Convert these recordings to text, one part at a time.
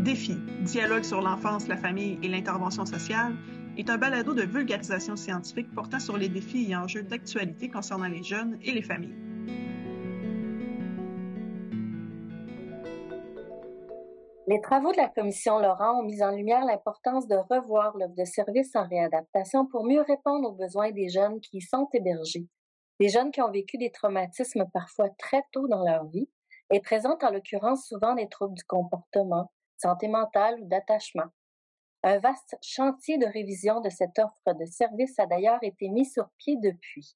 Défi, dialogue sur l'enfance, la famille et l'intervention sociale, est un balado de vulgarisation scientifique portant sur les défis et enjeux d'actualité concernant les jeunes et les familles. Les travaux de la Commission Laurent ont mis en lumière l'importance de revoir l'offre de services en réadaptation pour mieux répondre aux besoins des jeunes qui y sont hébergés. Des jeunes qui ont vécu des traumatismes parfois très tôt dans leur vie et présentent en l'occurrence souvent des troubles du comportement, santé mentale ou d'attachement. Un vaste chantier de révision de cette offre de services a d'ailleurs été mis sur pied depuis.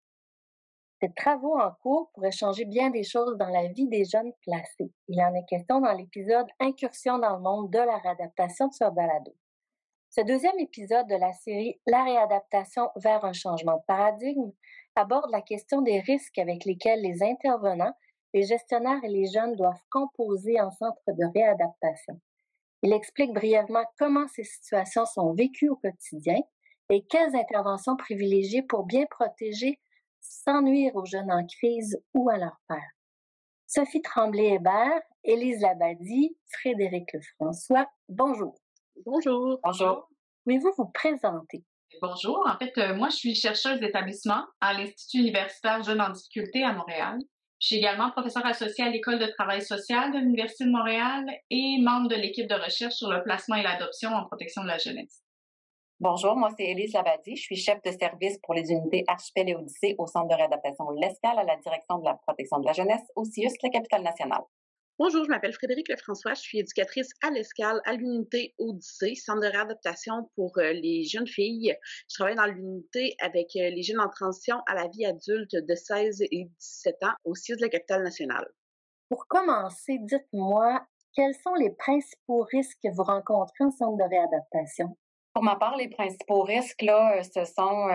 Ces travaux en cours pourraient changer bien des choses dans la vie des jeunes placés. Il en est question dans l'épisode « Incursion dans le monde de la réadaptation » de ce balado. Ce deuxième épisode de la série « La réadaptation vers un changement de paradigme » aborde la question des risques avec lesquels les intervenants, les gestionnaires et les jeunes doivent composer en centre de réadaptation. Il explique brièvement comment ces situations sont vécues au quotidien et quelles interventions privilégier pour bien protéger sans nuire aux jeunes en crise ou à leurs pairs. Sophie Tremblay-Hébert, Élise Labadie, Frédéric Lefrançois, bonjour. Bonjour. Bonjour. Pouvez-vous vous présenter? Bonjour. En fait, moi, je suis chercheuse d'établissement à l'Institut universitaire Jeunes en difficulté à Montréal. Je suis également professeure associée à l'École de travail social de l'Université de Montréal et membre de l'équipe de recherche sur le placement et l'adoption en protection de la jeunesse. Bonjour, moi c'est Élise Labadie, je suis chef de service pour les unités Archipel et Odyssée au Centre de réadaptation L'Escale à la direction de la protection de la jeunesse au CIUS, la capitale nationale. Bonjour, je m'appelle Frédéric Lefrançois, je suis éducatrice à l'Escale, à l'unité Odyssée, centre de réadaptation pour les jeunes filles. Je travaille dans l'unité avec les jeunes en transition à la vie adulte de 16 et 17 ans au CIUS de la capitale nationale. Pour commencer, dites-moi, quels sont les principaux risques que vous rencontrez en centre de réadaptation? Pour ma part, les principaux risques, là, ce sont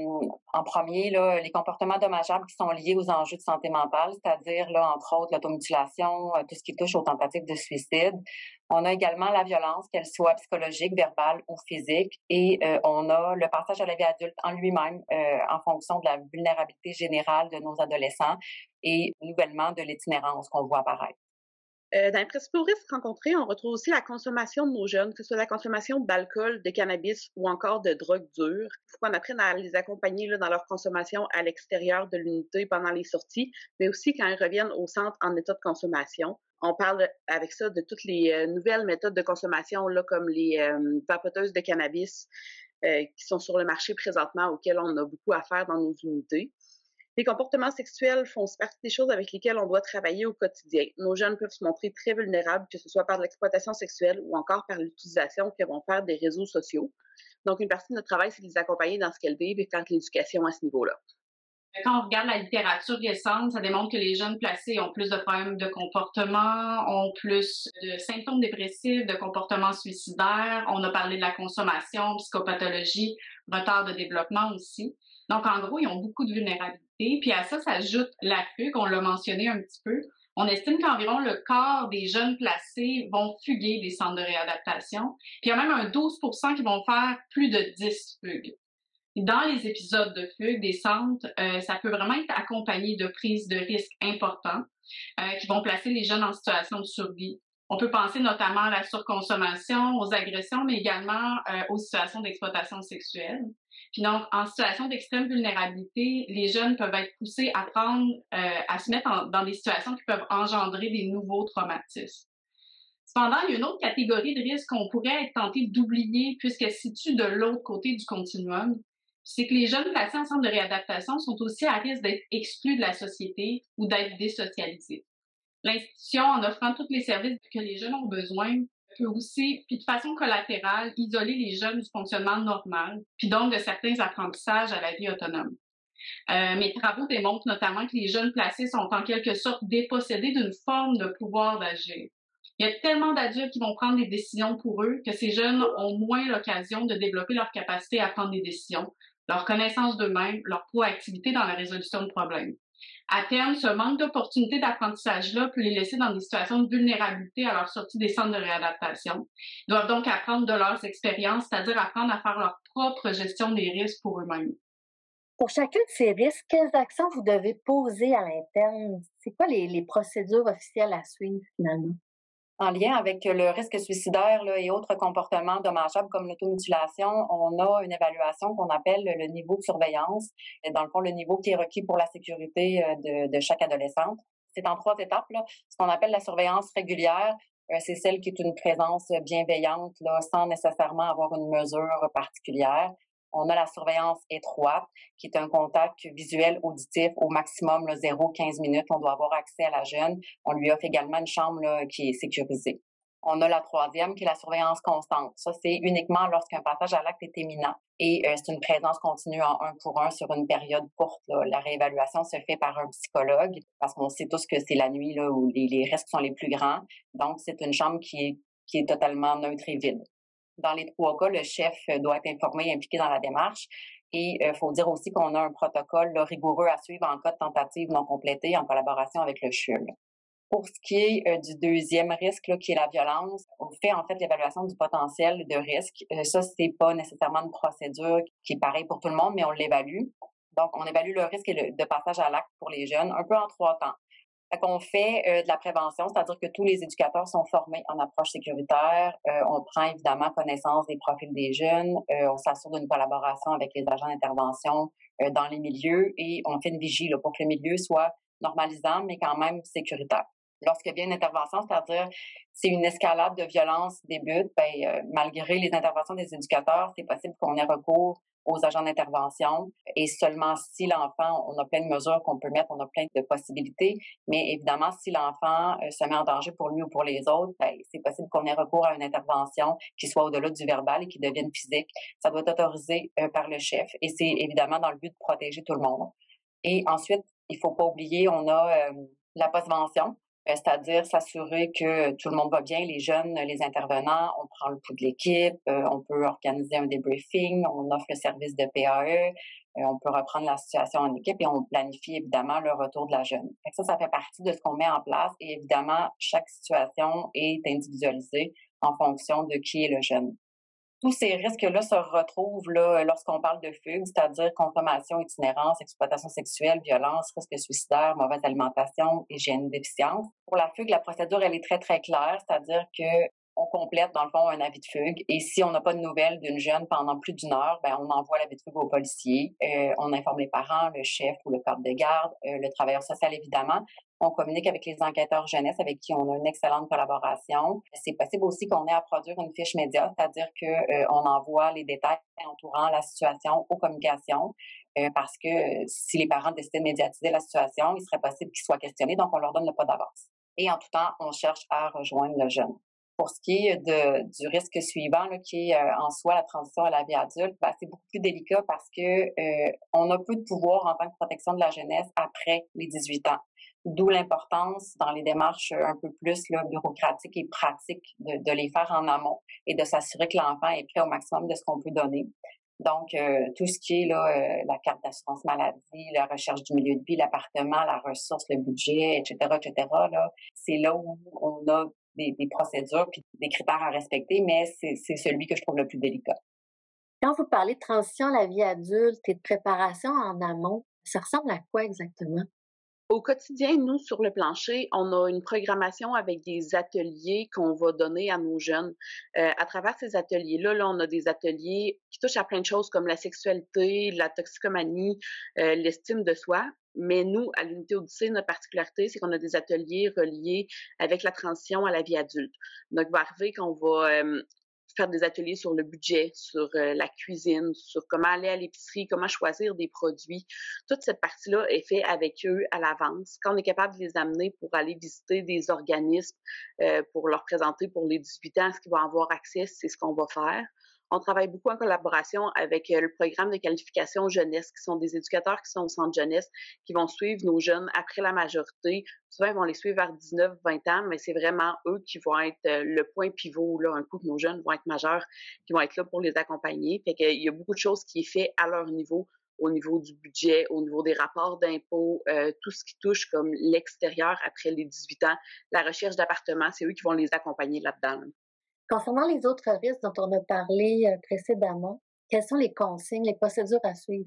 en premier là, les comportements dommageables qui sont liés aux enjeux de santé mentale, c'est-à-dire là, entre autres l'automutilation, tout ce qui touche aux tentatives de suicide. On a également la violence, qu'elle soit psychologique, verbale ou physique, et on a le passage à la vie adulte en lui-même en fonction de la vulnérabilité générale de nos adolescents et nouvellement de l'itinérance qu'on voit apparaître. Dans les principaux risques rencontrés, on retrouve aussi la consommation de nos jeunes, que ce soit la consommation d'alcool, de cannabis ou encore de drogues dures. Il faut qu'on apprenne à les accompagner là, dans leur consommation à l'extérieur de l'unité pendant les sorties, mais aussi quand ils reviennent au centre en état de consommation. On parle avec ça de toutes les nouvelles méthodes de consommation, là, comme les vapoteuses de cannabis qui sont sur le marché présentement, auxquelles on a beaucoup à faire dans nos unités. Les comportements sexuels font partie des choses avec lesquelles on doit travailler au quotidien. Nos jeunes peuvent se montrer très vulnérables, que ce soit par l'exploitation sexuelle ou encore par l'utilisation qu'ils vont faire des réseaux sociaux. Donc, une partie de notre travail, c'est de les accompagner dans ce qu'elles vivent et faire de l'éducation à ce niveau-là. Quand on regarde la littérature récente, ça démontre que les jeunes placés ont plus de problèmes de comportement, ont plus de symptômes dépressifs, de comportements suicidaires. On a parlé de la consommation, psychopathologie, retard de développement aussi. Donc, en gros, ils ont beaucoup de vulnérabilité. Puis à ça s'ajoute la fugue, on l'a mentionné un petit peu. On estime qu'environ le quart des jeunes placés vont fuguer des centres de réadaptation. Puis il y a même un 12% qui vont faire plus de 10 fugues. Dans les épisodes de fugue des centres, ça peut vraiment être accompagné de prises de risques importants qui vont placer les jeunes en situation de survie. On peut penser notamment à la surconsommation, aux agressions, mais également aux situations d'exploitation sexuelle. Puis donc, en situation d'extrême vulnérabilité, les jeunes peuvent être poussés à à se mettre dans des situations qui peuvent engendrer des nouveaux traumatismes. Cependant, il y a une autre catégorie de risques qu'on pourrait être tenté d'oublier puisqu'elle se situe de l'autre côté du continuum. C'est que les jeunes placés en centre de réadaptation sont aussi à risque d'être exclus de la société ou d'être désocialisés. L'institution, en offrant tous les services que les jeunes ont besoin, peut aussi, puis de façon collatérale, isoler les jeunes du fonctionnement normal, puis donc de certains apprentissages à la vie autonome. Mes travaux démontrent notamment que les jeunes placés sont en quelque sorte dépossédés d'une forme de pouvoir d'agir. Il y a tellement d'adultes qui vont prendre des décisions pour eux que ces jeunes ont moins l'occasion de développer leur capacité à prendre des décisions, leur connaissance d'eux-mêmes, leur proactivité dans la résolution de problèmes. À terme, ce manque d'opportunités d'apprentissage-là peut les laisser dans des situations de vulnérabilité à leur sortie des centres de réadaptation. Ils doivent donc apprendre de leurs expériences, c'est-à-dire apprendre à faire leur propre gestion des risques pour eux-mêmes. Pour chacun de ces risques, quelles actions vous devez poser à l'interne? C'est quoi les procédures officielles à suivre finalement? En lien avec le risque suicidaire là, et autres comportements dommageables comme l'automutilation, on a une évaluation qu'on appelle le niveau de surveillance. Dans le fond, le niveau qui est requis pour la sécurité de chaque adolescente. C'est en 3 étapes. Là. Ce qu'on appelle la surveillance régulière, c'est celle qui est une présence bienveillante là, sans nécessairement avoir une mesure particulière. On a la surveillance étroite, qui est un contact visuel auditif au maximum 0-15 minutes. On doit avoir accès à la jeune. On lui offre également une chambre là, qui est sécurisée. On a la 3e, qui est la surveillance constante. Ça, c'est uniquement lorsqu'un passage à l'acte est imminent. Et c'est une présence continue en 1-pour-1 sur une période courte. Là. La réévaluation se fait par un psychologue parce qu'on sait tous que c'est la nuit là, où les risques sont les plus grands. Donc, c'est une chambre qui est totalement neutre et vide. Dans les 3 cas, le chef doit être informé et impliqué dans la démarche. Et il faut dire aussi qu'on a un protocole là, rigoureux à suivre en cas de tentative non complétée en collaboration avec le CHUL. Pour ce qui est du 2e risque, là, qui est la violence, on fait en fait l'évaluation du potentiel de risque. Ça, c'est pas nécessairement une procédure qui est pareille pour tout le monde, mais on l'évalue. Donc, on évalue le risque de passage à l'acte pour les jeunes un peu en 3 temps. Fait qu'on fait de la prévention, c'est-à-dire que tous les éducateurs sont formés en approche sécuritaire. On prend évidemment connaissance des profils des jeunes. On s'assure d'une collaboration avec les agents d'intervention dans les milieux et on fait une vigie là, pour que le milieu soit normalisant, mais quand même sécuritaire. Lorsqu'il y a une intervention, c'est-à-dire si une escalade de violence débute, malgré les interventions des éducateurs, c'est possible qu'on ait recours aux agents d'intervention et seulement si l'enfant, on a plein de mesures qu'on peut mettre, on a plein de possibilités, mais évidemment, si l'enfant se met en danger pour lui ou pour les autres, c'est possible qu'on ait recours à une intervention qui soit au-delà du verbal et qui devienne physique. Ça doit être autorisé par le chef et c'est évidemment dans le but de protéger tout le monde. Et ensuite, il faut pas oublier, on a la postvention. C'est-à-dire s'assurer que tout le monde va bien, les jeunes, les intervenants, on prend le pouls de l'équipe, on peut organiser un débriefing, on offre le service de PAE, on peut reprendre la situation en équipe et on planifie évidemment le retour de la jeune. Ça fait partie de ce qu'on met en place et évidemment, chaque situation est individualisée en fonction de qui est le jeune. Tous ces risques-là se retrouvent là, lorsqu'on parle de fugue, c'est-à-dire consommation, itinérance, exploitation sexuelle, violence, risque suicidaire, mauvaise alimentation, hygiène déficiente. Pour la fugue, la procédure, elle est très, très claire, c'est-à-dire que on complète, dans le fond, un avis de fugue. Et si on n'a pas de nouvelles d'une jeune pendant plus d'1 heure, on envoie l'avis de fugue aux policiers. On informe les parents, le chef ou le cadre de garde, le travailleur social, évidemment. On communique avec les enquêteurs jeunesse avec qui on a une excellente collaboration. C'est possible aussi qu'on ait à produire une fiche média, c'est-à-dire qu'on envoie les détails entourant la situation aux communications. Parce que si les parents décidaient de médiatiser la situation, il serait possible qu'ils soient questionnés, donc on leur donne le pas d'avance. Et en tout temps, on cherche à rejoindre le jeune. Pour ce qui est du risque suivant, là, qui est en soi la transition à la vie adulte, c'est beaucoup plus délicat parce que on a peu de pouvoir en tant que protection de la jeunesse après les 18 ans. D'où l'importance dans les démarches un peu plus là, bureaucratiques et pratiques de les faire en amont et de s'assurer que l'enfant est prêt au maximum de ce qu'on peut donner. Donc, tout ce qui est là, la carte d'assurance maladie, la recherche du milieu de vie, l'appartement, la ressource, le budget, etc., là, c'est là où on a des procédures puis des critères à respecter, mais c'est celui que je trouve le plus délicat. Quand vous parlez de transition à la vie adulte et de préparation en amont, ça ressemble à quoi exactement? Au quotidien, nous, sur le plancher, on a une programmation avec des ateliers qu'on va donner à nos jeunes. À travers ces ateliers-là, on a des ateliers qui touchent à plein de choses comme la sexualité, la toxicomanie, l'estime de soi. Mais nous, à l'unité Odyssée, notre particularité, c'est qu'on a des ateliers reliés avec la transition à la vie adulte. Donc, il va arriver qu'on va faire des ateliers sur le budget, sur la cuisine, sur comment aller à l'épicerie, comment choisir des produits. Toute cette partie-là est faite avec eux à l'avance. Quand on est capable de les amener pour aller visiter des organismes, pour leur présenter pour les 18 ans ce qu'ils vont avoir accès, c'est ce qu'on va faire. On travaille beaucoup en collaboration avec le programme de qualification jeunesse, qui sont des éducateurs qui sont au centre jeunesse, qui vont suivre nos jeunes après la majorité. Souvent, ils vont les suivre vers 19-20 ans, mais c'est vraiment eux qui vont être le point pivot, là, un coup que nos jeunes vont être majeurs, qui vont être là pour les accompagner. Fait qu'il y a beaucoup de choses qui est fait à leur niveau, au niveau du budget, au niveau des rapports d'impôts, tout ce qui touche comme l'extérieur après les 18 ans, la recherche d'appartements, c'est eux qui vont les accompagner là-dedans. Concernant les autres risques dont on a parlé précédemment, quelles sont les consignes, les procédures à suivre?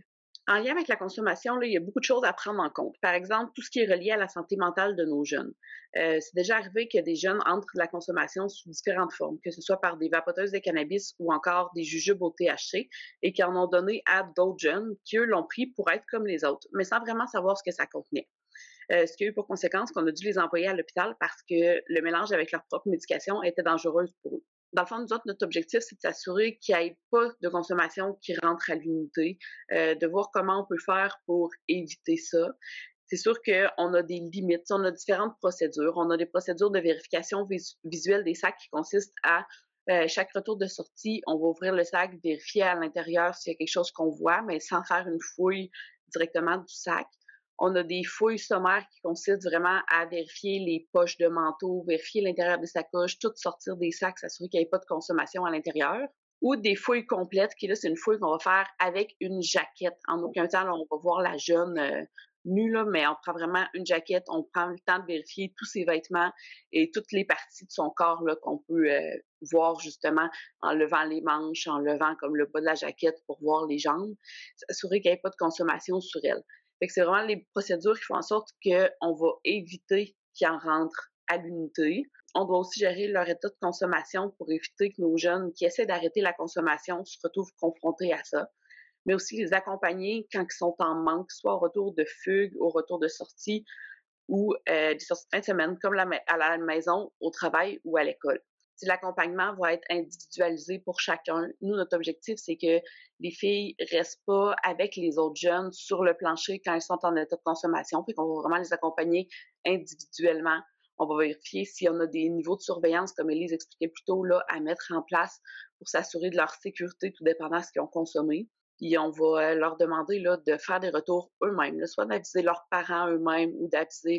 En lien avec la consommation, là, il y a beaucoup de choses à prendre en compte. Par exemple, tout ce qui est relié à la santé mentale de nos jeunes. C'est déjà arrivé que des jeunes entrent de la consommation sous différentes formes, que ce soit par des vapoteuses de cannabis ou encore des jujubes au THC, et qui en ont donné à d'autres jeunes qui, eux, l'ont pris pour être comme les autres, mais sans vraiment savoir ce que ça contenait. Ce qui a eu pour conséquence qu'on a dû les envoyer à l'hôpital parce que le mélange avec leur propre médication était dangereuse pour eux. Dans le fond, nous autres, notre objectif, c'est de s'assurer qu'il n'y ait pas de consommation qui rentre à l'unité, de voir comment on peut faire pour éviter ça. C'est sûr qu'on a des limites, on a différentes procédures. On a des procédures de vérification visuelle des sacs qui consistent à chaque retour de sortie, on va ouvrir le sac, vérifier à l'intérieur s'il y a quelque chose qu'on voit, mais sans faire une fouille directement du sac. On a des fouilles sommaires qui consistent vraiment à vérifier les poches de manteau, vérifier l'intérieur des sacoches, tout sortir des sacs, s'assurer qu'il n'y ait pas de consommation à l'intérieur. Ou des fouilles complètes, qui là, c'est une fouille qu'on va faire avec une jaquette. En aucun temps, là, on va voir la jeune nue, là, mais on prend vraiment une jaquette, on prend le temps de vérifier tous ses vêtements et toutes les parties de son corps là, qu'on peut voir justement en levant les manches, en levant comme le bas de la jaquette pour voir les jambes, s'assurer qu'il n'y ait pas de consommation sur elle. Fait que c'est vraiment les procédures qui font en sorte qu'on va éviter qu'ils en rentrent à l'unité. On doit aussi gérer leur état de consommation pour éviter que nos jeunes qui essaient d'arrêter la consommation se retrouvent confrontés à ça, mais aussi les accompagner quand ils sont en manque, soit au retour de fugue, au retour de sortie ou des sorties de fin de semaine, comme à la maison, au travail ou à l'école. Si l'accompagnement va être individualisé pour chacun, nous, notre objectif, c'est que les filles restent pas avec les autres jeunes sur le plancher quand elles sont en état de consommation, puis qu'on va vraiment les accompagner individuellement. On va vérifier s'il y en a des niveaux de surveillance, comme Élise expliquait plus tôt, là, à mettre en place pour s'assurer de leur sécurité, tout dépendant de ce qu'ils ont consommé. Puis on va leur demander là, de faire des retours eux-mêmes, là, soit d'aviser leurs parents eux-mêmes ou d'aviser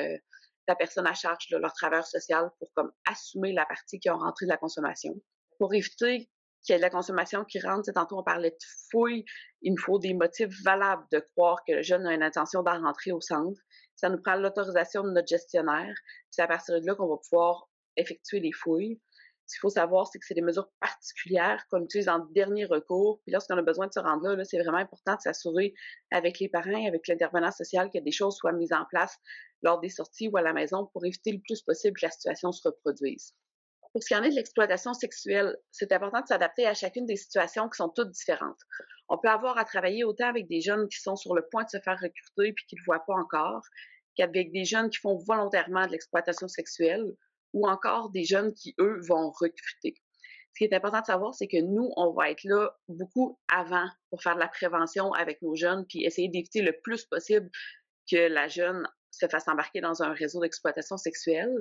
la personne à charge de leur travailleur social pour comme assumer la partie qui ont rentré de la consommation. Pour éviter qu'il y ait de la consommation qui rentre, tantôt on parlait de fouille, il nous faut des motifs valables de croire que le jeune a une intention d'en rentrer au centre. Ça nous prend l'autorisation de notre gestionnaire. C'est à partir de là qu'on va pouvoir effectuer les fouilles. Ce qu'il faut savoir, c'est que c'est des mesures particulières qu'on utilise en dernier recours. Puis lorsqu'on a besoin de se rendre là, c'est vraiment important de s'assurer avec les parents et avec l'intervenant social que des choses soient mises en place lors des sorties ou à la maison pour éviter le plus possible que la situation se reproduise. Pour ce qui en est de l'exploitation sexuelle, c'est important de s'adapter à chacune des situations qui sont toutes différentes. On peut avoir à travailler autant avec des jeunes qui sont sur le point de se faire recruter puis qui ne le voient pas encore, qu'avec des jeunes qui font volontairement de l'exploitation sexuelle, ou encore des jeunes qui, eux, vont recruter. Ce qui est important de savoir, c'est que nous, on va être là beaucoup avant pour faire de la prévention avec nos jeunes, puis essayer d'éviter le plus possible que la jeune se fasse embarquer dans un réseau d'exploitation sexuelle.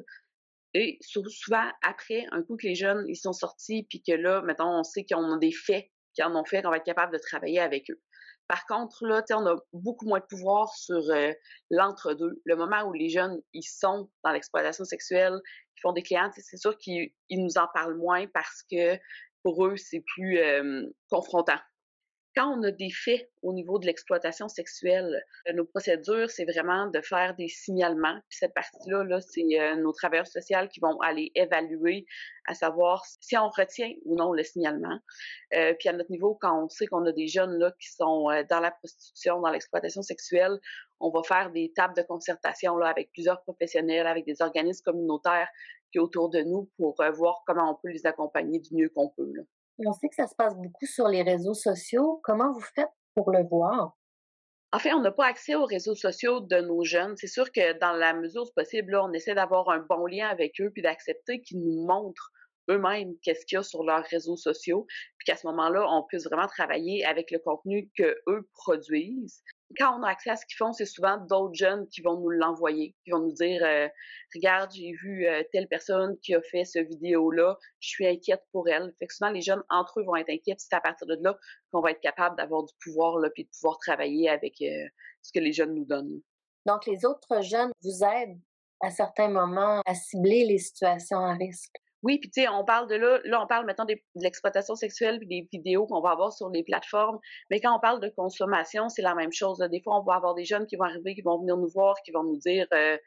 Et souvent, après, un coup que les jeunes ils sont sortis, puis que là, mettons, on sait qu'ils ont des faits, qu'ils en ont fait, qu'on va être capable de travailler avec eux. Par contre, là, on a beaucoup moins de pouvoir sur l'entre-deux. Le moment où les jeunes, ils sont dans l'exploitation sexuelle, ils font des clients, c'est sûr qu'ils nous en parlent moins parce que pour eux, c'est plus confrontant. Quand on a des faits au niveau de l'exploitation sexuelle, nos procédures, c'est vraiment de faire des signalements. Puis cette partie-là, là, c'est nos travailleurs sociaux qui vont aller évaluer, à savoir si on retient ou non le signalement. Puis à notre niveau, quand on sait qu'on a des jeunes là qui sont dans la prostitution, dans l'exploitation sexuelle, on va faire des tables de concertation là avec plusieurs professionnels, avec des organismes communautaires qui sont autour de nous pour voir comment on peut les accompagner du mieux qu'on peut, là. On sait que ça se passe beaucoup sur les réseaux sociaux. Comment vous faites pour le voir? En fait, on n'a pas accès aux réseaux sociaux de nos jeunes. C'est sûr que dans la mesure du possible, là, on essaie d'avoir un bon lien avec eux puis d'accepter qu'ils nous montrent eux-mêmes qu'est-ce qu'il y a sur leurs réseaux sociaux, puis qu'à ce moment-là, on puisse vraiment travailler avec le contenu qu'eux produisent. Quand on a accès à ce qu'ils font, c'est souvent d'autres jeunes qui vont nous l'envoyer, qui vont nous dire regarde, j'ai vu telle personne qui a fait ce vidéo-là, je suis inquiète pour elle. Fait que souvent, les jeunes, entre eux, vont être inquiets, c'est à partir de là qu'on va être capable d'avoir du pouvoir, là, puis de pouvoir travailler avec ce que les jeunes nous donnent. Donc, les autres jeunes vous aident à certains moments à cibler les situations à risque. Oui, puis tu sais, on parle de là on parle maintenant de l'exploitation sexuelle puis des vidéos qu'on va avoir sur les plateformes, mais quand on parle de consommation, c'est la même chose, là. Des fois, on va avoir des jeunes qui vont arriver, qui vont venir nous voir, qui vont nous dire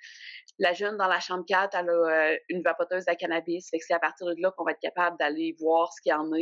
la jeune dans la chambre 4, elle a une vapoteuse à cannabis, fait que c'est à partir de là qu'on va être capable d'aller voir ce qu'il y en a.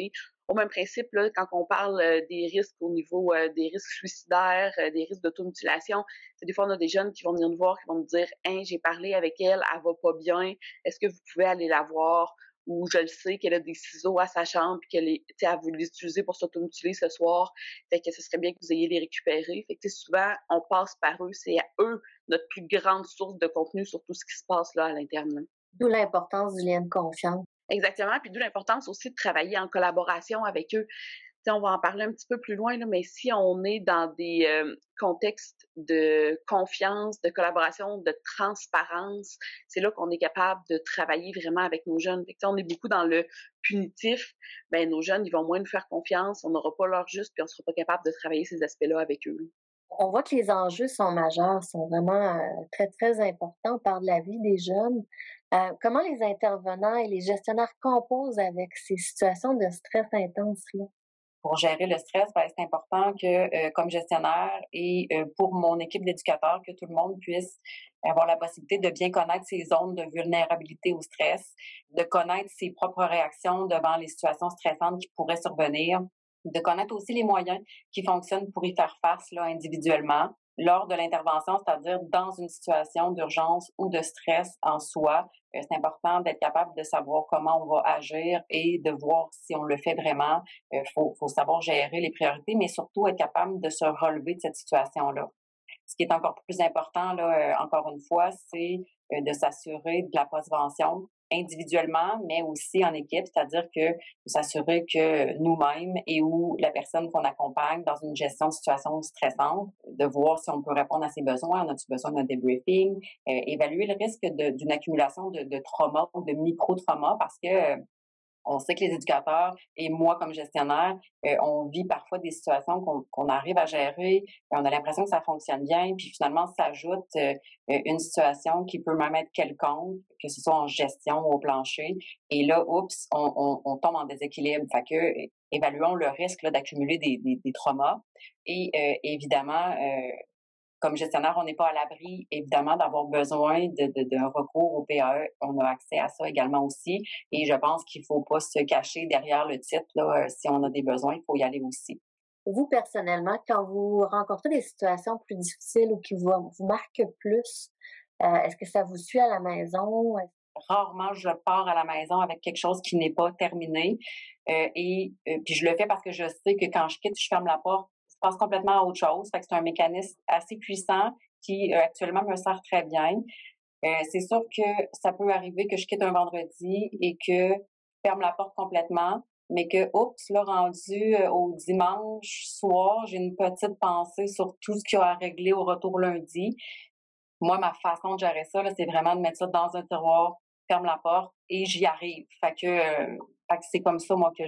Au même principe, là, quand on parle des risques au niveau des risques suicidaires, des risques d'automutilation, des fois, on a des jeunes qui vont venir nous voir, qui vont nous dire « Hein, j'ai parlé avec elle, elle va pas bien, est-ce que vous pouvez aller la voir? » Ou je le sais qu'elle a des ciseaux à sa chambre et qu'elle veut les utiliser pour s'automutiler ce soir. Fait que ce serait bien que vous ayez les récupérer. Fait que souvent, on passe par eux. C'est à eux notre plus grande source de contenu sur tout ce qui se passe là à l'interne. D'où l'importance du lien de confiance. Exactement. Puis d'où l'importance aussi de travailler en collaboration avec eux. T'sais, on va en parler un petit peu plus loin, là, mais si on est dans des contextes de confiance, de collaboration, de transparence, c'est là qu'on est capable de travailler vraiment avec nos jeunes. Fait que, on est beaucoup dans le punitif, ben nos jeunes, ils vont moins nous faire confiance, on n'aura pas leur juste, puis on ne sera pas capable de travailler ces aspects-là avec eux. On voit que les enjeux sont majeurs, sont vraiment très, très importants. On parle de la vie des jeunes. Comment les intervenants et les gestionnaires composent avec ces situations de stress intense-là? Pour gérer le stress, c'est important que, comme gestionnaire et pour mon équipe d'éducateurs, que tout le monde puisse avoir la possibilité de bien connaître ses zones de vulnérabilité au stress, de connaître ses propres réactions devant les situations stressantes qui pourraient survenir, de connaître aussi les moyens qui fonctionnent pour y faire face là, individuellement lors de l'intervention, c'est-à-dire dans une situation d'urgence ou de stress en soi. C'est important d'être capable de savoir comment on va agir et de voir si on le fait vraiment. Faut savoir gérer les priorités, mais surtout être capable de se relever de cette situation-là. Ce qui est encore plus important, là, encore une fois, c'est de s'assurer de la prévention individuellement, mais aussi en équipe, c'est-à-dire que de s'assurer que nous-mêmes et ou la personne qu'on accompagne dans une gestion de situation stressante, de voir si on peut répondre à ses besoins, on a-tu besoin d'un débriefing, évaluer le risque d'une accumulation de traumas ou de micro-traumas parce que on sait que les éducateurs et moi comme gestionnaire, on vit parfois des situations qu'on arrive à gérer, on a l'impression que ça fonctionne bien, puis finalement s'ajoute une situation qui peut même être quelconque, que ce soit en gestion ou au plancher, et là, oups, on tombe en déséquilibre. Fait que évaluons le risque là, d'accumuler des traumas et évidemment comme gestionnaire, on n'est pas à l'abri, évidemment, d'avoir besoin d'un recours au PAE. On a accès à ça également aussi. Et je pense qu'il ne faut pas se cacher derrière le titre. Là, si on a des besoins, il faut y aller aussi. Vous, personnellement, quand vous rencontrez des situations plus difficiles ou qui vous marquent plus, est-ce que ça vous suit à la maison? Rarement, je pars à la maison avec quelque chose qui n'est pas terminé. Puis je le fais parce que je sais que quand je quitte, je ferme la porte, je passe complètement à autre chose. Fait que c'est un mécanisme assez puissant qui actuellement me sert très bien. C'est sûr que ça peut arriver que je quitte un vendredi et que je ferme la porte complètement, mais que, oups, là, rendu au dimanche soir, j'ai une petite pensée sur tout ce qu'il y a à régler au retour lundi. Moi, ma façon de gérer ça, là, c'est vraiment de mettre ça dans un tiroir, ferme la porte et j'y arrive. Fait que c'est comme ça, moi, que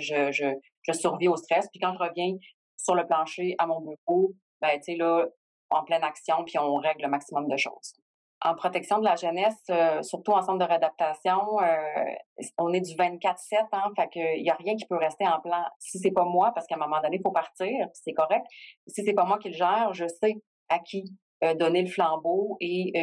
je survis au stress. Puis quand je reviens sur le plancher à mon bureau, ben, tu sais, là, en pleine action, puis on règle le maximum de choses. En protection de la jeunesse, surtout en centre de réadaptation, on est du 24/7, hein, fait que il y a rien qui peut rester en plan. Si c'est pas moi, parce qu'à un moment donné, il faut partir, c'est correct. Si c'est pas moi qui le gère, je sais à qui donner le flambeau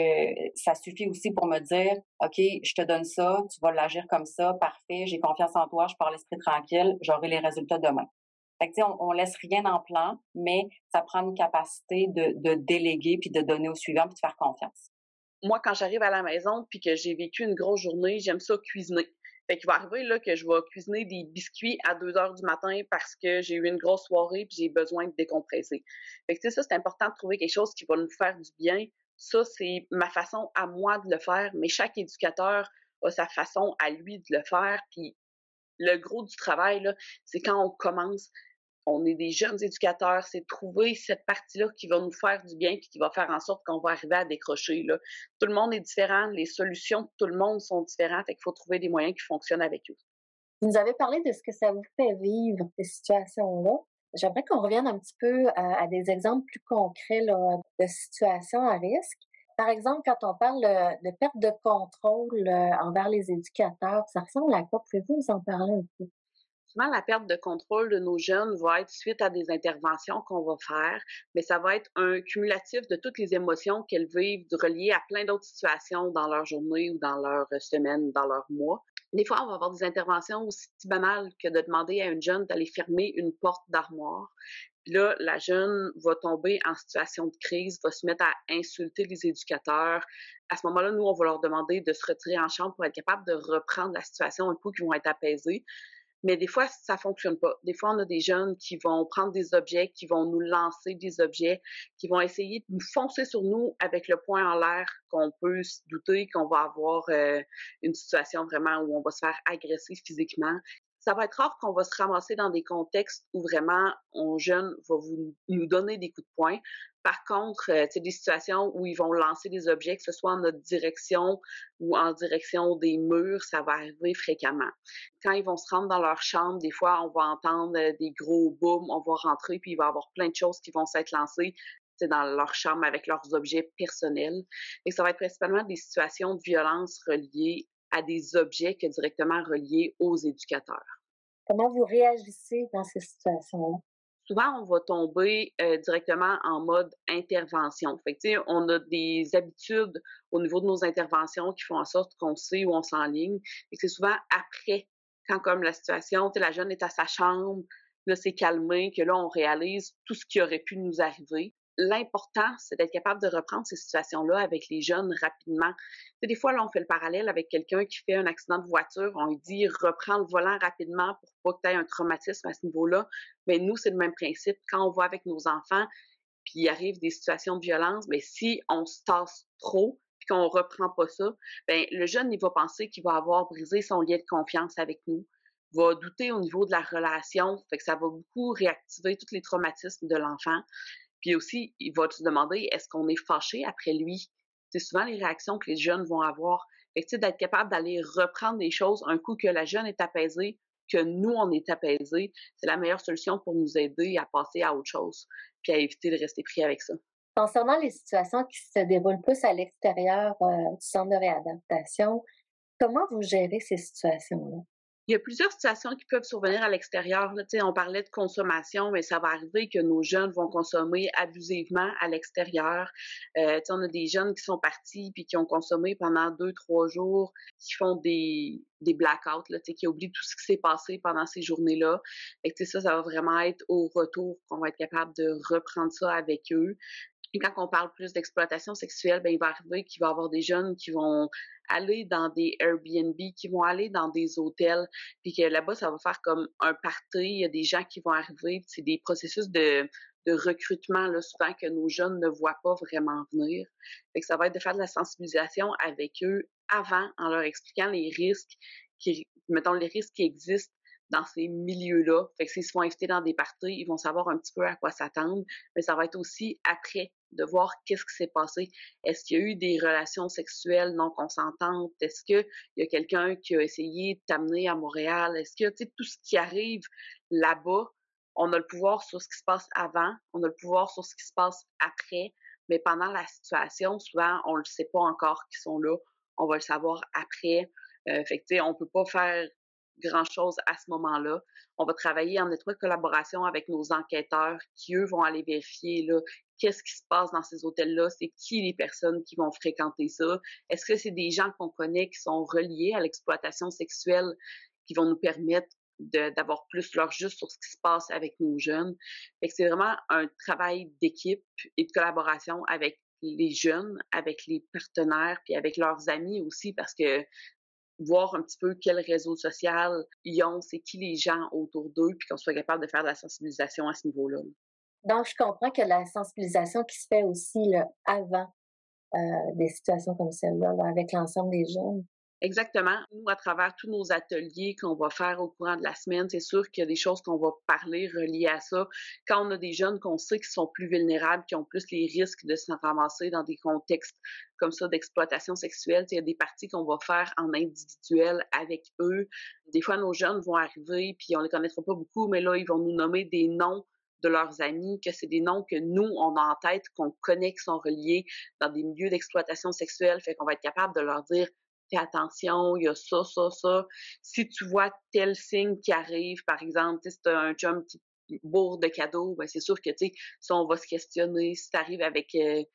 et ça suffit aussi pour me dire, OK, je te donne ça, tu vas l'agir comme ça, parfait, j'ai confiance en toi, je pars l'esprit tranquille, j'aurai les résultats demain. Fait que, tu sais, on laisse rien en plan, mais ça prend une capacité de déléguer puis de donner au suivant puis de faire confiance. Moi, quand j'arrive à la maison puis que j'ai vécu une grosse journée, j'aime ça cuisiner. Fait qu'il va arriver là que je vais cuisiner des biscuits à 2 heures du matin parce que j'ai eu une grosse soirée puis j'ai besoin de décompresser. Fait que tu sais, ça, c'est important de trouver quelque chose qui va nous faire du bien. Ça, c'est ma façon à moi de le faire, mais chaque éducateur a sa façon à lui de le faire. Puis le gros du travail, là, c'est quand on commence. On est des jeunes éducateurs, c'est de trouver cette partie-là qui va nous faire du bien et qui va faire en sorte qu'on va arriver à décrocher. Là. Tout le monde est différent, les solutions de tout le monde sont différentes, fait qu'il faut trouver des moyens qui fonctionnent avec eux. Vous nous avez parlé de ce que ça vous fait vivre, ces situations-là. J'aimerais qu'on revienne un petit peu à des exemples plus concrets là, de situations à risque. Par exemple, quand on parle de perte de contrôle envers les éducateurs, ça ressemble à quoi? Pouvez-vous nous en parler un peu? Souvent, la perte de contrôle de nos jeunes va être suite à des interventions qu'on va faire, mais ça va être un cumulatif de toutes les émotions qu'elles vivent reliées à plein d'autres situations dans leur journée ou dans leur semaine ou dans leur mois. Des fois, on va avoir des interventions aussi banales que de demander à une jeune d'aller fermer une porte d'armoire. Puis là, la jeune va tomber en situation de crise, va se mettre à insulter les éducateurs. À ce moment-là, nous, on va leur demander de se retirer en chambre pour être capable de reprendre la situation un coup, qui vont être apaisés. Mais des fois, ça fonctionne pas. Des fois, on a des jeunes qui vont prendre des objets, qui vont nous lancer des objets, qui vont essayer de nous foncer sur nous avec le poing en l'air, qu'on peut se douter qu'on va avoir une situation vraiment où on va se faire agresser physiquement. Ça va être rare qu'on va se ramasser dans des contextes où vraiment un jeune va nous donner des coups de poing. Par contre, des situations où ils vont lancer des objets, que ce soit en notre direction ou en direction des murs, ça va arriver fréquemment. Quand ils vont se rendre dans leur chambre, des fois, on va entendre des gros booms, on va rentrer, puis il va y avoir plein de choses qui vont s'être lancées dans leur chambre avec leurs objets personnels. Et ça va être principalement des situations de violence reliées à des objets que directement reliés aux éducateurs. Comment vous réagissez dans ces situations-là? Souvent, on va tomber directement en mode intervention. Fait que, on a des habitudes au niveau de nos interventions qui font en sorte qu'on sait où on s'enligne. Et c'est souvent après, quand comme la situation, la jeune est à sa chambre, là, c'est calmé, que là, on réalise tout ce qui aurait pu nous arriver. L'important, c'est d'être capable de reprendre ces situations-là avec les jeunes rapidement. Des fois, là, on fait le parallèle avec quelqu'un qui fait un accident de voiture. On lui dit « reprends le volant rapidement pour pas que tu aies un traumatisme à ce niveau-là ». Mais nous, c'est le même principe. Quand on va avec nos enfants, puis il arrive des situations de violence, mais si on se tasse trop, puis qu'on reprend pas ça, ben le jeune, il va penser qu'il va avoir brisé son lien de confiance avec nous, va douter au niveau de la relation, fait que ça va beaucoup réactiver tous les traumatismes de l'enfant. Puis aussi, il va se demander, est-ce qu'on est fâché après lui? C'est souvent les réactions que les jeunes vont avoir. Fait que, d'être capable d'aller reprendre des choses un coup que la jeune est apaisée, que nous, on est apaisés, c'est la meilleure solution pour nous aider à passer à autre chose, puis à éviter de rester pris avec ça. Concernant les situations qui se déroulent plus à l'extérieur du centre de réadaptation, comment vous gérez ces situations-là? Il y a plusieurs situations qui peuvent survenir à l'extérieur. Là, on parlait de consommation, mais ça va arriver que nos jeunes vont consommer abusivement à l'extérieur. On a des jeunes qui sont partis puis qui ont consommé pendant 2-3 jours, qui font des blackouts, là, qui oublient tout ce qui s'est passé pendant ces journées-là. Fait que, ça va vraiment être au retour qu'on va être capable de reprendre ça avec eux. Et quand on parle plus d'exploitation sexuelle, ben il va arriver qu'il va y avoir des jeunes qui vont aller dans des Airbnb, qui vont aller dans des hôtels, puis que là-bas, ça va faire comme un party, il y a des gens qui vont arriver, c'est des processus de recrutement, là, souvent que nos jeunes ne voient pas vraiment venir. Fait que ça va être de faire de la sensibilisation avec eux avant, en leur expliquant les risques les risques qui existent dans ces milieux-là. Fait que s'ils se font inviter dans des parties, ils vont savoir un petit peu à quoi s'attendre, mais ça va être aussi après de voir qu'est-ce qui s'est passé. Est-ce qu'il y a eu des relations sexuelles non consentantes? Est-ce qu'il y a quelqu'un qui a essayé de t'amener à Montréal? Est-ce que, tout ce qui arrive là-bas, on a le pouvoir sur ce qui se passe avant, on a le pouvoir sur ce qui se passe après, mais pendant la situation, souvent, on le sait pas encore qu'ils sont là. On va le savoir après. Fait que, on peut pas faire grand-chose à ce moment-là. On va travailler en étroite collaboration avec nos enquêteurs qui, eux, vont aller vérifier là, qu'est-ce qui se passe dans ces hôtels-là, c'est qui les personnes qui vont fréquenter ça, est-ce que c'est des gens qu'on connaît qui sont reliés à l'exploitation sexuelle qui vont nous permettre d'avoir plus leur juste sur ce qui se passe avec nos jeunes. Fait que c'est vraiment un travail d'équipe et de collaboration avec les jeunes, avec les partenaires, puis avec leurs amis aussi, parce que voir un petit peu quel réseau social ils ont, c'est qui les gens autour d'eux, puis qu'on soit capable de faire de la sensibilisation à ce niveau-là. Donc, je comprends que la sensibilisation qui se fait aussi là, avant des situations comme celle-là, là, avec l'ensemble des jeunes. Exactement. Nous, à travers tous nos ateliers qu'on va faire au courant de la semaine, c'est sûr qu'il y a des choses qu'on va parler reliées à ça. Quand on a des jeunes qu'on sait qui sont plus vulnérables, qui ont plus les risques de se ramasser dans des contextes comme ça d'exploitation sexuelle, il y a des parties qu'on va faire en individuel avec eux. Des fois, nos jeunes vont arriver, puis on les connaîtra pas beaucoup, mais là, ils vont nous nommer des noms de leurs amis, que c'est des noms que nous, on a en tête, qu'on connaît, qui sont reliés dans des milieux d'exploitation sexuelle, fait qu'on va être capable de leur dire fais attention, il y a ça, ça, ça. Si tu vois tel signe qui arrive, par exemple, si tu as un chum qui bourre de cadeaux, ben c'est sûr que, ça, on va se questionner. Si tu arrives avec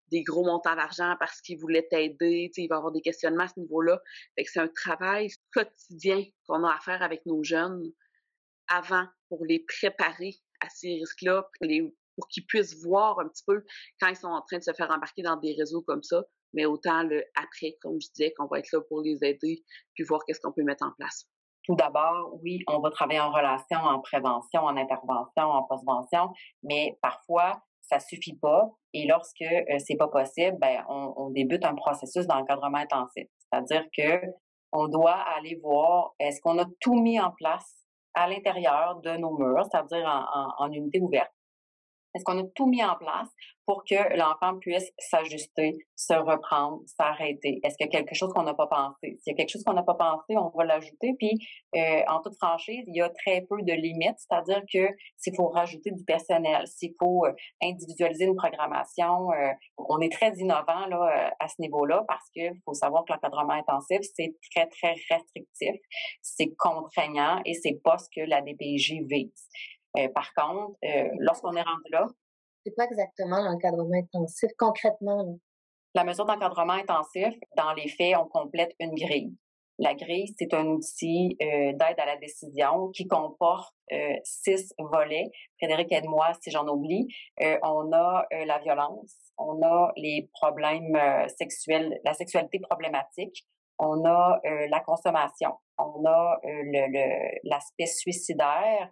des gros montants d'argent parce qu'ils voulaient t'aider. Il va y avoir des questionnements à ce niveau-là. Fait que c'est un travail quotidien qu'on a à faire avec nos jeunes avant pour les préparer à ces risques-là, pour qu'ils puissent voir un petit peu quand ils sont en train de se faire embarquer dans des réseaux comme ça, mais autant le après, comme je disais, qu'on va être là pour les aider puis voir qu'est-ce qu'on peut mettre en place. Tout d'abord, oui, on va travailler en relation, en prévention, en intervention, en postvention, mais parfois, ça suffit pas. Et lorsque c'est pas possible, ben on débute un processus d'encadrement intensif. C'est-à-dire que on doit aller voir est-ce qu'on a tout mis en place à l'intérieur de nos murs, c'est-à-dire en unité ouverte. Est-ce qu'on a tout mis en place pour que l'enfant puisse s'ajuster, se reprendre, s'arrêter? Est-ce qu'il y a quelque chose qu'on n'a pas pensé? S'il y a quelque chose qu'on n'a pas pensé, on va l'ajouter. Puis, en toute franchise, il y a très peu de limites, c'est-à-dire que s'il faut rajouter du personnel, s'il faut individualiser une programmation, on est très innovant là à ce niveau-là parce qu'il faut savoir que l'encadrement intensif, c'est très, très restrictif, c'est contraignant et c'est pas ce que la DPJ vise. Par contre, lorsqu'on est rendu là, c'est pas exactement l'encadrement intensif concrètement, là? La mesure d'encadrement intensif, dans les faits, on complète une grille. La grille, c'est un outil d'aide à la décision qui comporte 6 volets. Frédéric, aide-moi si j'en oublie. On a la violence, on a les problèmes sexuels, la sexualité problématique, on a la consommation, on a l'aspect suicidaire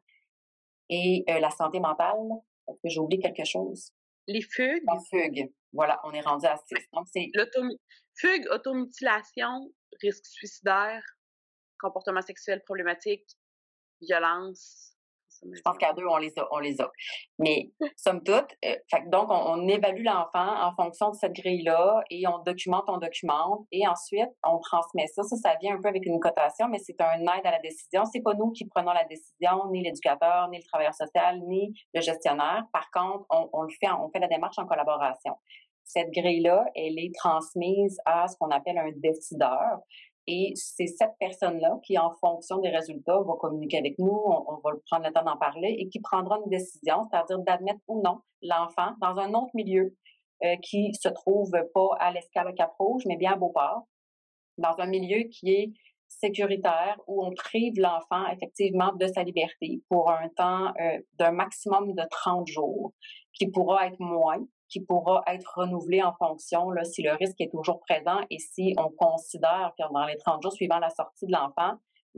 et la santé mentale. Est-ce que j'ai oublié quelque chose? Les fugues. La fugue. Voilà, on est rendu à 6. Donc, c'est fugue, automutilation, risque suicidaire, comportement sexuel problématique, violence. Je pense qu'à 2, on les a. Mais, somme toute, donc, on évalue l'enfant en fonction de cette grille-là et on documente, et ensuite, on transmet ça. Ça vient un peu avec une cotation, mais c'est un aide à la décision. C'est pas nous qui prenons la décision, ni l'éducateur, ni le travailleur social, ni le gestionnaire. Par contre, on fait la démarche en collaboration. Cette grille-là, elle est transmise à ce qu'on appelle un décideur. Et c'est cette personne-là qui, en fonction des résultats, va communiquer avec nous, on va prendre le temps d'en parler et qui prendra une décision, c'est-à-dire d'admettre ou non l'enfant dans un autre milieu qui se trouve pas à l'Escale à Cap-Rouge, mais bien à Beauport, dans un milieu qui est sécuritaire, où on prive l'enfant effectivement de sa liberté pour un temps d'un maximum de 30 jours, qui pourra être moins, qui pourra être renouvelé en fonction là, si le risque est toujours présent et si on considère que dans les 30 jours suivant la sortie de l'enfant,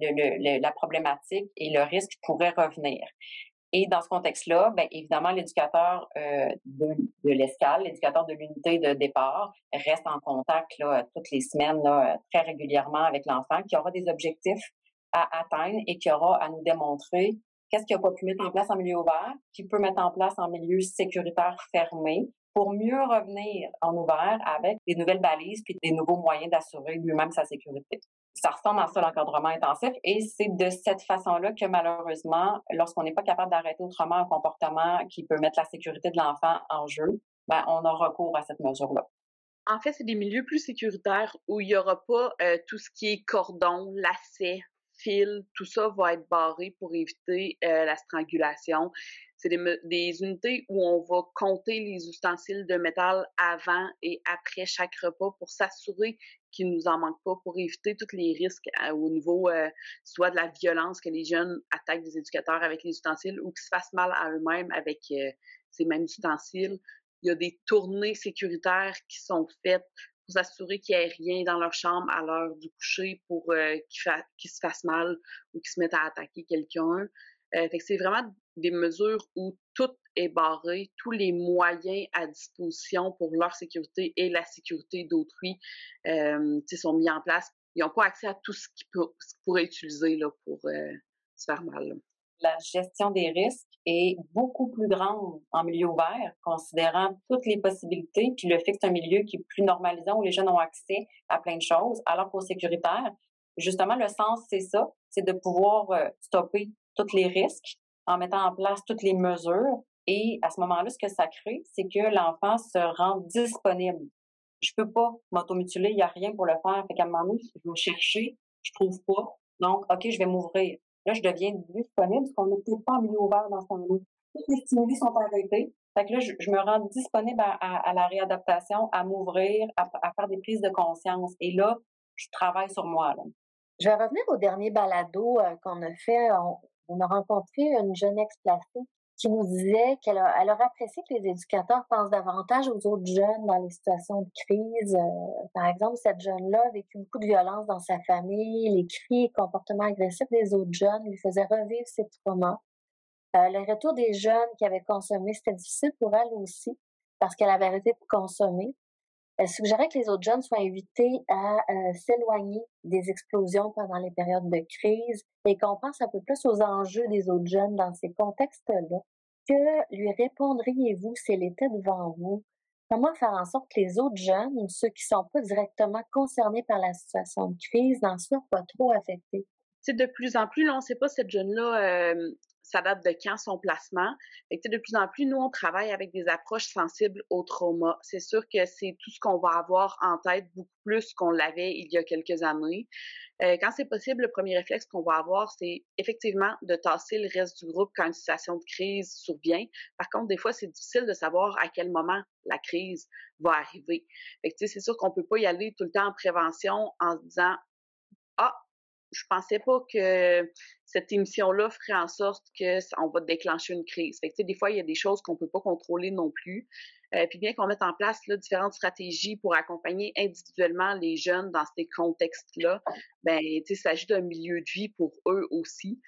la problématique et le risque pourraient revenir. Et dans ce contexte-là, bien évidemment, l'éducateur de l'Escale, l'éducateur de l'unité de départ, reste en contact là, toutes les semaines, là, très régulièrement avec l'enfant, qui aura des objectifs à atteindre et qui aura à nous démontrer qu'est-ce qu'il n'a pas pu mettre en place en milieu ouvert, qu'il peut mettre en place en milieu sécuritaire fermé, pour mieux revenir en ouvert avec des nouvelles balises puis des nouveaux moyens d'assurer lui-même sa sécurité. Ça ressemble à ça, l'encadrement intensif, et c'est de cette façon-là que malheureusement, lorsqu'on n'est pas capable d'arrêter autrement un comportement qui peut mettre la sécurité de l'enfant en jeu, ben on a recours à cette mesure-là. En fait, c'est des milieux plus sécuritaires où il n'y aura pas tout ce qui est cordon, lacets, fil, tout ça va être barré pour éviter la strangulation. C'est des unités où on va compter les ustensiles de métal avant et après chaque repas pour s'assurer qu'il nous en manque pas, pour éviter tous les risques au niveau soit de la violence que les jeunes attaquent des éducateurs avec les ustensiles ou qu'ils se fassent mal à eux-mêmes avec ces mêmes ustensiles. Il y a des tournées sécuritaires qui sont faites pour s'assurer qu'il n'y ait rien dans leur chambre à l'heure du coucher pour qu'ils se fassent mal ou qu'ils se mettent à attaquer quelqu'un. Fait que c'est vraiment des mesures où tout est barré, tous les moyens à disposition pour leur sécurité et la sécurité d'autrui sont mis en place. Ils n'ont pas accès à tout ce qu'ils pourraient utiliser là, pour se faire mal. La gestion des risques est beaucoup plus grande en milieu ouvert, considérant toutes les possibilités, puis le fait que c'est un milieu qui est plus normalisant, où les jeunes ont accès à plein de choses, alors qu'au sécuritaire, justement, le sens, c'est ça, c'est de pouvoir stopper tous les risques en mettant en place toutes les mesures. Et à ce moment-là, ce que ça crée, c'est que l'enfant se rend disponible. Je peux pas m'automutiler, il n'y a rien pour le faire. Fait qu'à un moment donné, je vais chercher, je trouve pas. Donc, OK, je vais m'ouvrir. Là, je deviens disponible parce qu'on n'est peut-être pas en milieu ouvert dans ce moment-là. Tous les stimuli sont arrêtés. Fait que là, je me rends disponible à la réadaptation, à m'ouvrir, à faire des prises de conscience. Et là, je travaille sur moi, là. Je vais revenir au dernier balado qu'on a fait. On a rencontré une jeune ex-placée qui nous disait qu'elle aurait apprécié que les éducateurs pensent davantage aux autres jeunes dans les situations de crise. Par exemple, cette jeune-là a vécu beaucoup de violence dans sa famille. Les cris et comportements agressifs des autres jeunes lui faisaient revivre ses traumas. Le retour des jeunes qui avaient consommé, c'était difficile pour elle aussi parce qu'elle avait arrêté de consommer. Elle suggérait que les autres jeunes soient invités à s'éloigner des explosions pendant les périodes de crise et qu'on pense un peu plus aux enjeux des autres jeunes dans ces contextes-là. Que lui répondriez-vous si elle était devant vous? Comment faire en sorte que les autres jeunes, ceux qui ne sont pas directement concernés par la situation de crise, n'en soient pas trop affectés? De plus en plus, là, on ne sait pas cette jeune-là, ça date de quand son placement. Fait que, de plus en plus, nous, on travaille avec des approches sensibles au trauma. C'est sûr que c'est tout ce qu'on va avoir en tête, beaucoup plus qu'on l'avait il y a quelques années. Quand c'est possible, le premier réflexe qu'on va avoir, c'est effectivement de tasser le reste du groupe quand une situation de crise survient. Par contre, des fois, c'est difficile de savoir à quel moment la crise va arriver. Fait que, c'est sûr qu'on peut pas y aller tout le temps en prévention en se disant « Ah, je pensais pas que cette émission-là ferait en sorte qu'on va déclencher une crise. » Fait que, des fois, il y a des choses qu'on peut pas contrôler non plus. Puis bien qu'on mette en place là, différentes stratégies pour accompagner individuellement les jeunes dans ces contextes-là, ben, il s'agit d'un milieu de vie pour eux aussi.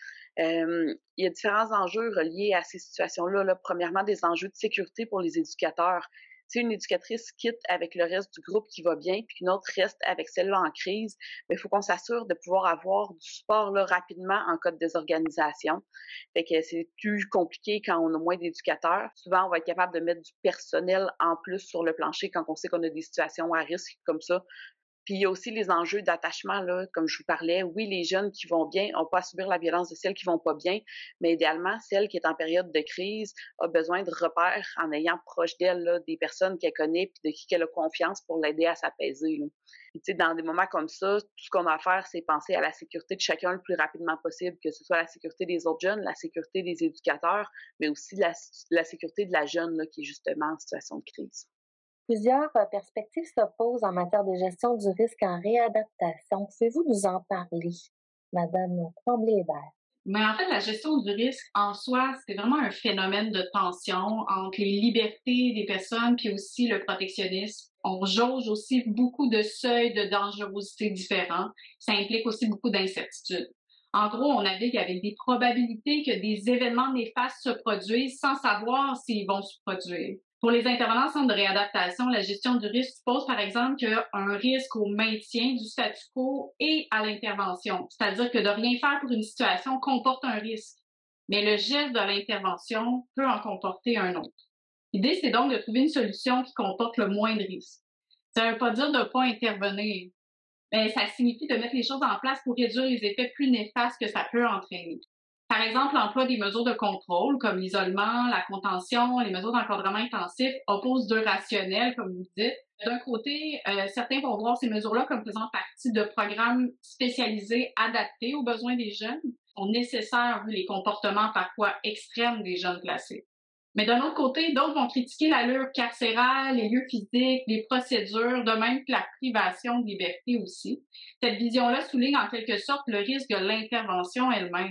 Il y a différents enjeux reliés à ces situations-là. Là. Premièrement, des enjeux de sécurité pour les éducateurs. Si une éducatrice quitte avec le reste du groupe qui va bien, puis qu'une autre reste avec celle-là en crise, il faut qu'on s'assure de pouvoir avoir du support là, rapidement en cas de désorganisation. Fait que c'est plus compliqué quand on a moins d'éducateurs. Souvent, on va être capable de mettre du personnel en plus sur le plancher quand on sait qu'on a des situations à risque comme ça. Puis il y a aussi les enjeux d'attachement, là, comme je vous parlais. Oui, les jeunes qui vont bien n'ont pas à subir la violence de celles qui vont pas bien, mais idéalement, celle qui est en période de crise a besoin de repères en ayant proche d'elle là, des personnes qu'elle connaît puis de qui elle a confiance pour l'aider à s'apaiser. Là. Dans des moments comme ça, tout ce qu'on a à faire, c'est penser à la sécurité de chacun le plus rapidement possible, que ce soit la sécurité des autres jeunes, la sécurité des éducateurs, mais aussi la sécurité de la jeune là, qui est justement en situation de crise. Plusieurs perspectives s'opposent en matière de gestion du risque en réadaptation. Pouvez-vous nous en parler, Madame Tremblay-Hébert? Mais en fait, la gestion du risque en soi, c'est vraiment un phénomène de tension entre les libertés des personnes puis aussi le protectionnisme. On jauge aussi beaucoup de seuils de dangerosité différents. Ça implique aussi beaucoup d'incertitudes. En gros, on navigue avec des probabilités que des événements néfastes se produisent sans savoir s'ils vont se produire. Pour les intervenants en centre de réadaptation, la gestion du risque suppose, par exemple, qu'il y a un risque au maintien du statu quo et à l'intervention. C'est-à-dire que de rien faire pour une situation comporte un risque. Mais le geste de l'intervention peut en comporter un autre. L'idée, c'est donc de trouver une solution qui comporte le moins de risques. Ça ne veut pas dire de ne pas intervenir, mais ça signifie de mettre les choses en place pour réduire les effets plus néfastes que ça peut entraîner. Par exemple, l'emploi des mesures de contrôle, comme l'isolement, la contention, les mesures d'encadrement intensif, opposent deux rationnels, comme vous dites. D'un côté, certains vont voir ces mesures-là comme faisant partie de programmes spécialisés adaptés aux besoins des jeunes, sont nécessaires vu les comportements parfois extrêmes des jeunes placés. Mais d'un autre côté, d'autres vont critiquer l'allure carcérale, les lieux physiques, les procédures, de même que la privation de liberté aussi. Cette vision-là souligne en quelque sorte le risque de l'intervention elle-même.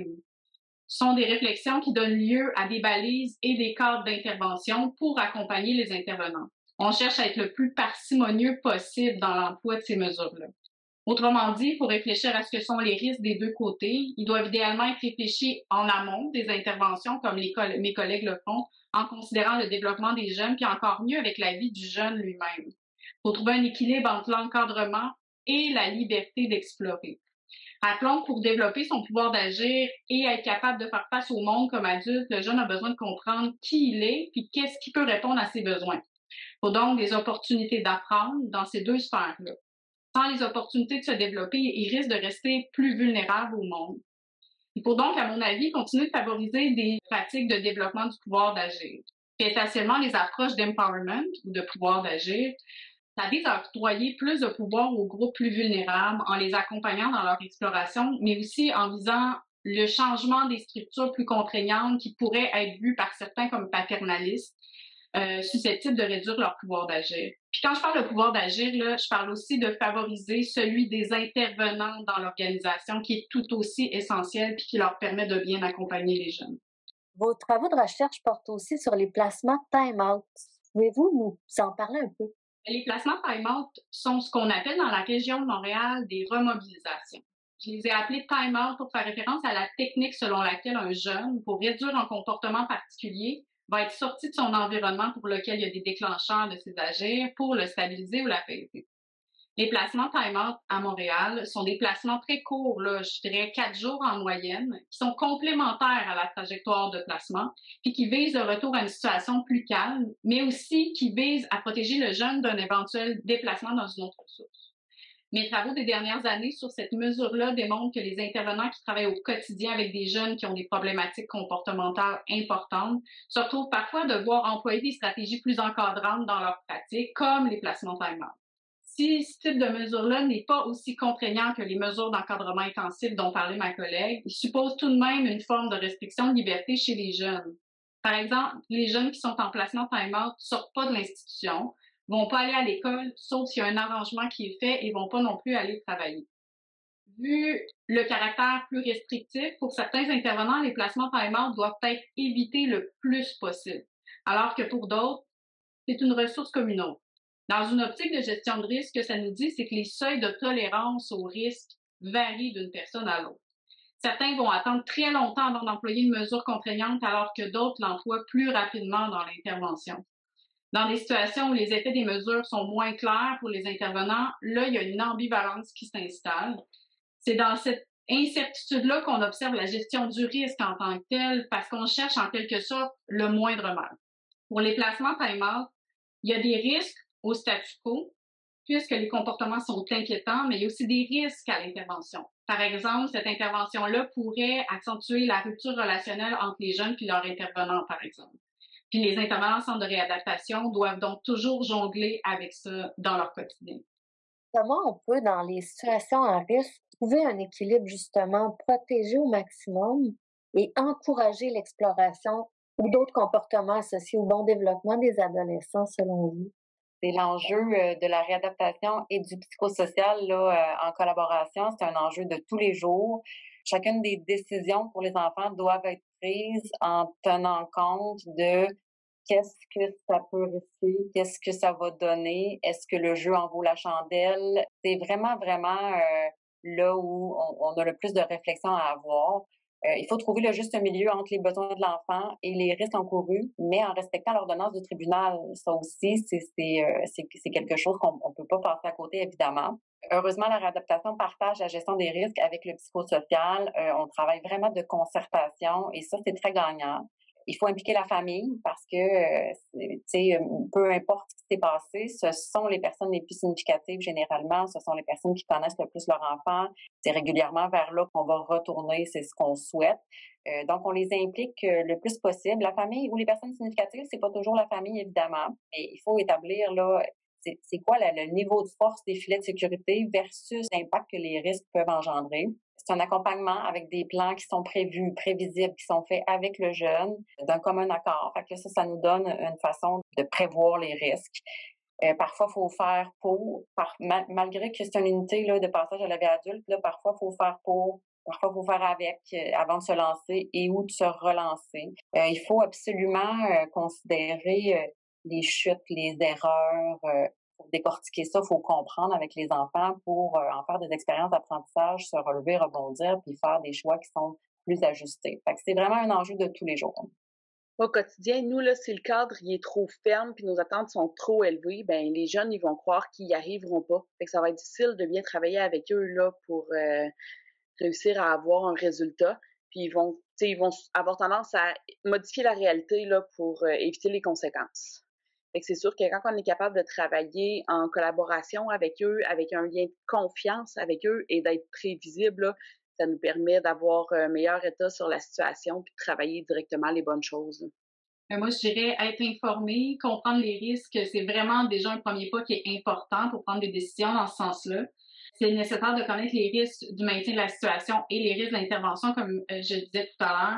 Ce sont des réflexions qui donnent lieu à des balises et des cadres d'intervention pour accompagner les intervenants. On cherche à être le plus parcimonieux possible dans l'emploi de ces mesures-là. Autrement dit, il faut réfléchir à ce que sont les risques des deux côtés. Ils doivent idéalement être réfléchis en amont des interventions, comme mes collègues le font, en considérant le développement des jeunes, puis encore mieux avec la vie du jeune lui-même. Il faut trouver un équilibre entre l'encadrement et la liberté d'explorer. Rappelons que pour développer son pouvoir d'agir et être capable de faire face au monde comme adulte, le jeune a besoin de comprendre qui il est puis qu'est-ce qui peut répondre à ses besoins. Il faut donc des opportunités d'apprendre dans ces deux sphères-là. Sans les opportunités de se développer, il risque de rester plus vulnérable au monde. Il faut donc, à mon avis, continuer de favoriser des pratiques de développement du pouvoir d'agir. Et essentiellement, les approches d'empowerment ou de pouvoir d'agir, ça vise à octroyer plus de pouvoir aux groupes plus vulnérables en les accompagnant dans leur exploration, mais aussi en visant le changement des structures plus contraignantes qui pourraient être vues par certains comme paternalistes. susceptibles de réduire leur pouvoir d'agir. Puis quand je parle de pouvoir d'agir, là, je parle aussi de favoriser celui des intervenants dans l'organisation qui est tout aussi essentiel puis qui leur permet de bien accompagner les jeunes. Vos travaux de recherche portent aussi sur les placements time-out. Pouvez-vous nous en parler un peu? Les placements time-out sont ce qu'on appelle dans la région de Montréal des remobilisations. Je les ai appelés time-out pour faire référence à la technique selon laquelle un jeune, pour réduire un comportement particulier, va être sorti de son environnement pour lequel il y a des déclencheurs de ses agirs pour le stabiliser ou l'apaiser. Les placements time-out à Montréal sont des placements très courts, là, je dirais 4 jours en moyenne, qui sont complémentaires à la trajectoire de placement, puis qui visent le retour à une situation plus calme, mais aussi qui visent à protéger le jeune d'un éventuel déplacement dans une autre ressource. Mes travaux des dernières années sur cette mesure-là démontrent que les intervenants qui travaillent au quotidien avec des jeunes qui ont des problématiques comportementales importantes se retrouvent parfois à devoir employer des stratégies plus encadrantes dans leur pratique, comme les placements time-out. Si ce type de mesure-là n'est pas aussi contraignant que les mesures d'encadrement intensif dont parlait ma collègue, il suppose tout de même une forme de restriction de liberté chez les jeunes. Par exemple, les jeunes qui sont en placement time-out ne sortent pas de l'institution, vont pas aller à l'école, sauf s'il y a un arrangement qui est fait, et vont pas non plus aller travailler. Vu le caractère plus restrictif, pour certains intervenants, les placements time-out doivent être évités le plus possible, alors que pour d'autres, c'est une ressource comme une autre. Dans une optique de gestion de risque, ce que ça nous dit, c'est que les seuils de tolérance au risque varient d'une personne à l'autre. Certains vont attendre très longtemps avant d'employer une mesure contraignante, alors que d'autres l'emploient plus rapidement dans l'intervention. Dans des situations où les effets des mesures sont moins clairs pour les intervenants, là, il y a une ambivalence qui s'installe. C'est dans cette incertitude-là qu'on observe la gestion du risque en tant que tel, parce qu'on cherche en quelque sorte le moindre mal. Pour les placements time-out, il y a des risques au statu quo, puisque les comportements sont inquiétants, mais il y a aussi des risques à l'intervention. Par exemple, cette intervention-là pourrait accentuer la rupture relationnelle entre les jeunes et leurs intervenants, par exemple. Puis les intervenants en centre de réadaptation doivent donc toujours jongler avec ça dans leur quotidien. Comment on peut, dans les situations à risque, trouver un équilibre justement, protéger au maximum et encourager l'exploration ou d'autres comportements associés au bon développement des adolescents, selon vous? C'est l'enjeu de la réadaptation et du psychosocial là, en collaboration. C'est un enjeu de tous les jours. Chacune des décisions pour les enfants doivent être prises en tenant compte de qu'est-ce que ça peut risquer, qu'est-ce que ça va donner, est-ce que le jeu en vaut la chandelle. C'est vraiment là où on a le plus de réflexion à avoir. Il faut trouver le juste milieu entre les besoins de l'enfant et les risques encourus, mais en respectant l'ordonnance du tribunal. Ça aussi, c'est quelque chose qu'on ne peut pas passer à côté, évidemment. Heureusement, la réadaptation partage la gestion des risques avec le psychosocial. On travaille vraiment de concertation et ça, c'est très gagnant. Il faut impliquer la famille parce que, peu importe ce qui s'est passé, ce sont les personnes les plus significatives généralement, ce sont les personnes qui connaissent le plus leur enfant. C'est régulièrement vers là qu'on va retourner, c'est ce qu'on souhaite. Donc, on les implique le plus possible. La famille ou les personnes significatives, c'est pas toujours la famille, évidemment, mais il faut établir là c'est quoi le niveau de force des filets de sécurité versus l'impact que les risques peuvent engendrer. C'est un accompagnement avec des plans qui sont prévus, prévisibles, qui sont faits avec le jeune, d'un commun accord. Fait que ça nous donne une façon de prévoir les risques. Parfois, il faut faire pour, malgré que c'est une unité là, de passage à la vie adulte, là, parfois, il faut faire pour. Parfois, il faut faire avec avant de se lancer et ou de se relancer. Il faut absolument considérer les chutes, les erreurs. Pour décortiquer ça, il faut comprendre avec les enfants pour en faire des expériences d'apprentissage, se relever, rebondir, puis faire des choix qui sont plus ajustés. Fait que c'est vraiment un enjeu de tous les jours. Au quotidien, nous, là, si le cadre il est trop ferme puis nos attentes sont trop élevées, ben les jeunes, ils vont croire qu'ils n'y arriveront pas. Fait que ça va être difficile de bien travailler avec eux là, pour réussir à avoir un résultat. Puis ils vont avoir tendance à modifier la réalité là, pour éviter les conséquences. Fait que c'est sûr que quand on est capable de travailler en collaboration avec eux, avec un lien de confiance avec eux et d'être prévisible, là, ça nous permet d'avoir un meilleur état sur la situation puis de travailler directement les bonnes choses. Moi, je dirais être informé, comprendre les risques, c'est vraiment déjà un premier pas qui est important pour prendre des décisions dans ce sens-là. C'est nécessaire de connaître les risques du maintien de la situation et les risques d'intervention, comme je disais tout à l'heure.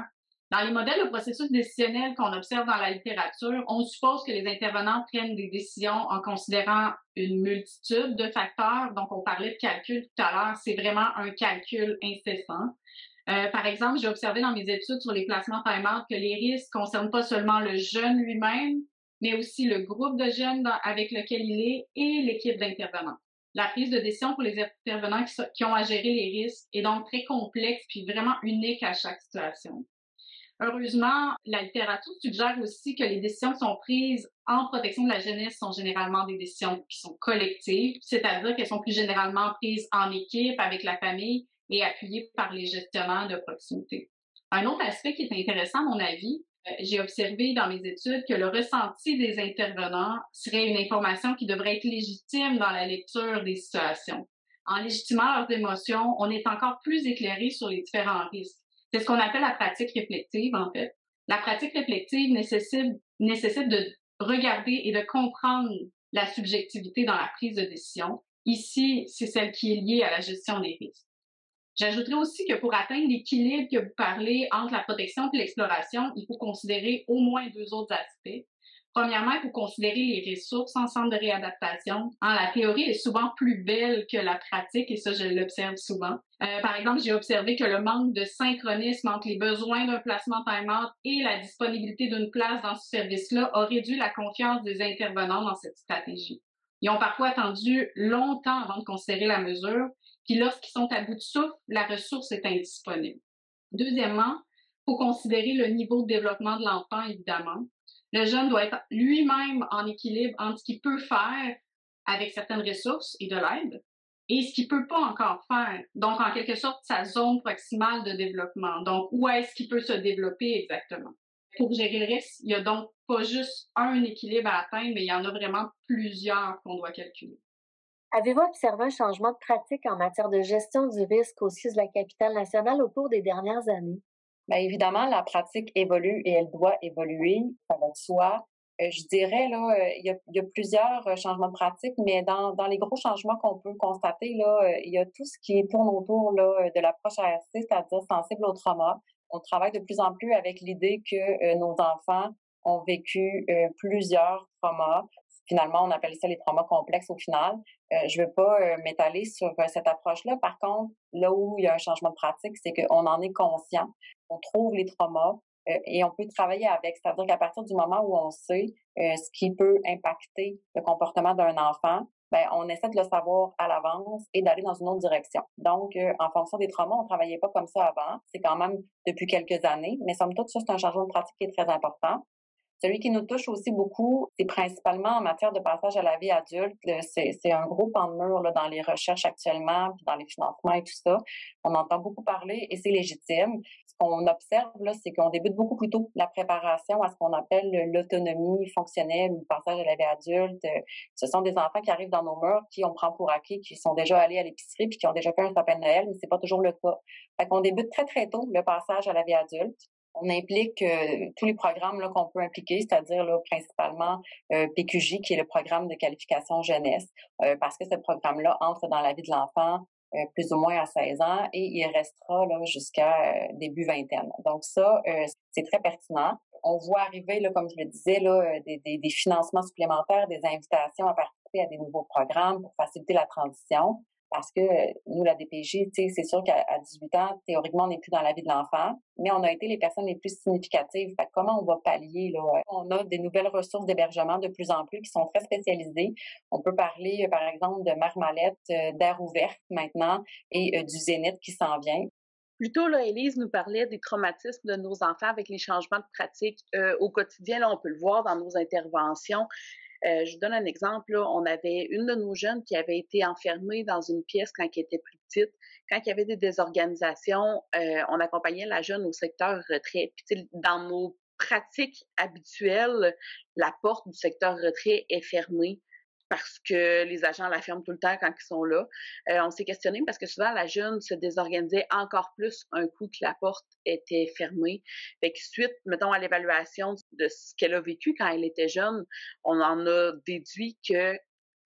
Dans les modèles de processus décisionnel qu'on observe dans la littérature, on suppose que les intervenants prennent des décisions en considérant une multitude de facteurs. Donc, on parlait de calcul tout à l'heure, c'est vraiment un calcul incessant. Par exemple, j'ai observé dans mes études sur les placements time-out que les risques ne concernent pas seulement le jeune lui-même, mais aussi le groupe de jeunes avec lequel il est et l'équipe d'intervenants. La prise de décision pour les intervenants qui ont à gérer les risques est donc très complexe puis vraiment unique à chaque situation. Heureusement, la littérature suggère aussi que les décisions qui sont prises en protection de la jeunesse sont généralement des décisions qui sont collectives, c'est-à-dire qu'elles sont plus généralement prises en équipe avec la famille et appuyées par les gestionnaires de proximité. Un autre aspect qui est intéressant, à mon avis, j'ai observé dans mes études que le ressenti des intervenants serait une information qui devrait être légitime dans la lecture des situations. En légitimant leurs émotions, on est encore plus éclairé sur les différents risques. C'est ce qu'on appelle la pratique réflexive, en fait. La pratique réflexive nécessite de regarder et de comprendre la subjectivité dans la prise de décision. Ici, c'est celle qui est liée à la gestion des risques. J'ajouterais aussi que pour atteindre l'équilibre que vous parlez entre la protection et l'exploration, il faut considérer au moins deux autres aspects. Premièrement, il faut considérer les ressources en centre de réadaptation. La théorie est souvent plus belle que la pratique, et ça, je l'observe souvent. Par exemple, j'ai observé que le manque de synchronisme entre les besoins d'un placement time-out et la disponibilité d'une place dans ce service-là a réduit la confiance des intervenants dans cette stratégie. Ils ont parfois attendu longtemps avant de considérer la mesure, puis lorsqu'ils sont à bout de souffle, la ressource est indisponible. Deuxièmement, il faut considérer le niveau de développement de l'enfant, évidemment. Le jeune doit être lui-même en équilibre entre ce qu'il peut faire avec certaines ressources et de l'aide et ce qu'il peut pas encore faire. Donc, en quelque sorte, sa zone proximale de développement. Donc, où est-ce qu'il peut se développer exactement? Pour gérer le risque, il n'y a donc pas juste un équilibre à atteindre, mais il y en a vraiment plusieurs qu'on doit calculer. Avez-vous observé un changement de pratique en matière de gestion du risque au CIUS de la Capitale-Nationale au cours des dernières années? Bien, évidemment, la pratique évolue et elle doit évoluer, ça va de soi. Je dirais, là, il y a plusieurs changements de pratique, mais dans les gros changements qu'on peut constater, là, il y a tout ce qui tourne autour là, de l'approche ARC, c'est-à-dire sensible au trauma. On travaille de plus en plus avec l'idée que nos enfants ont vécu plusieurs traumas. Finalement, on appelle ça les traumas complexes au final. Je ne veux pas m'étaler sur cette approche-là. Par contre, là où il y a un changement de pratique, c'est qu'on en est conscient. On trouve les traumas et on peut travailler avec. C'est-à-dire qu'à partir du moment où on sait ce qui peut impacter le comportement d'un enfant, ben on essaie de le savoir à l'avance et d'aller dans une autre direction. Donc, en fonction des traumas, on travaillait pas comme ça avant. C'est quand même depuis quelques années, mais somme toute, ça, c'est un changement de pratique qui est très important. Celui qui nous touche aussi beaucoup, c'est principalement en matière de passage à la vie adulte. C'est un gros pan de mur là, dans les recherches actuellement, puis dans les financements et tout ça. On entend beaucoup parler et c'est légitime. Ce qu'on observe, là, c'est qu'on débute beaucoup plus tôt la préparation à ce qu'on appelle l'autonomie fonctionnelle ou le passage à la vie adulte. Ce sont des enfants qui arrivent dans nos murs, qui on prend pour acquis, qui sont déjà allés à l'épicerie puis qui ont déjà fait un sapin de Noël, mais c'est pas toujours le cas. Fait qu'on débute très, très tôt le passage à la vie adulte. On implique tous les programmes là, qu'on peut impliquer, c'est-à-dire là, principalement PQJ, qui est le programme de qualification jeunesse, parce que ce programme-là entre dans la vie de l'enfant plus ou moins à 16 ans et il restera là, jusqu'à début vingtaine. Donc ça, c'est très pertinent. On voit arriver, là, comme je le disais, là, des financements supplémentaires, des invitations à participer à des nouveaux programmes pour faciliter la transition. Parce que nous, la DPJ, c'est sûr qu'à 18 ans, théoriquement, on n'est plus dans la vie de l'enfant, mais on a été les personnes les plus significatives. Fait que comment on va pallier, là? On a des nouvelles ressources d'hébergement de plus en plus qui sont très spécialisées. On peut parler, par exemple, de Mère Mallette, d'Air ouverte maintenant et du Zénith qui s'en vient. Plus tôt, là, Élise nous parlait des traumatismes de nos enfants avec les changements de pratique. Au quotidien, là, on peut le voir dans nos interventions. Je vous donne un exemple. Là. On avait une de nos jeunes qui avait été enfermée dans une pièce quand elle était plus petite. Quand il y avait des désorganisations, on accompagnait la jeune au secteur retrait. Puis, dans nos pratiques habituelles, la porte du secteur retrait est fermée parce que les agents la ferment tout le temps quand ils sont là. On s'est questionné parce que souvent, la jeune se désorganisait encore plus un coup que la porte était fermée. Fait que suite, mettons, à l'évaluation de ce qu'elle a vécu quand elle était jeune, on en a déduit que